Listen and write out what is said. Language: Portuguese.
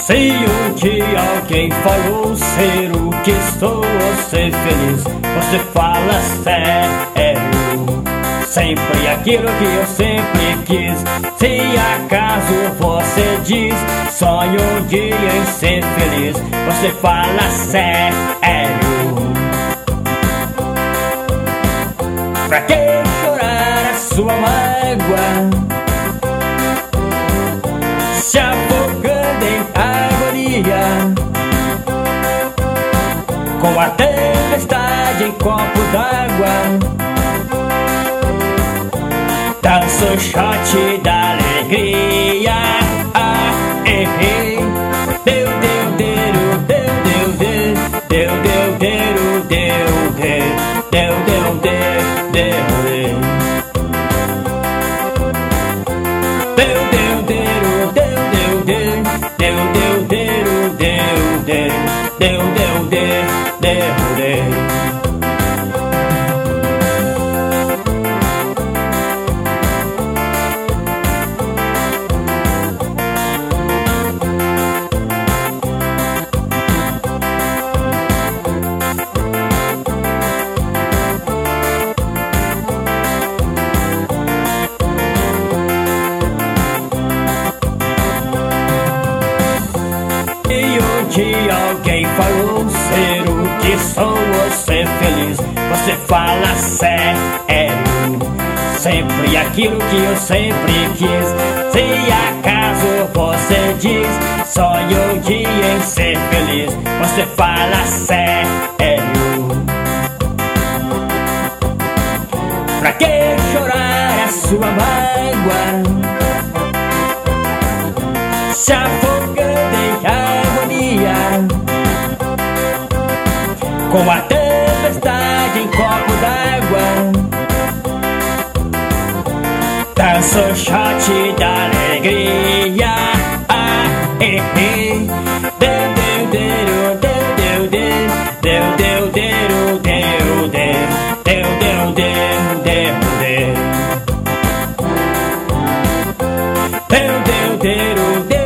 Se um dia alguém falou ser o que sou ou ser feliz, você fala sério, sempre aquilo que eu sempre quis. Se acaso você diz sonho um dia em ser feliz, você fala sério. Pra que chorar a sua mágoa, se afogando em agonia, com a tempestade em copo d'água? Dança o shot da alegria. Deu, deu, deu, deu, deu, deu, deu, deu, deu, deu, deu, deu, deu, que alguém falou ser o que sou ou ser feliz, você fala sério, sempre aquilo que eu sempre quis. Se acaso você diz sonho um dia em ser feliz, você fala sério. Pra que chorar a sua mágoa, se afogando em agonia, com a tempestade em copo d'água? Dança o shot da alegria. Deu, deu, deu, deu, deu, deu, deu, deu, deu, deu, deu, deu, deu, deu, deu, deu, deu, deu, deu.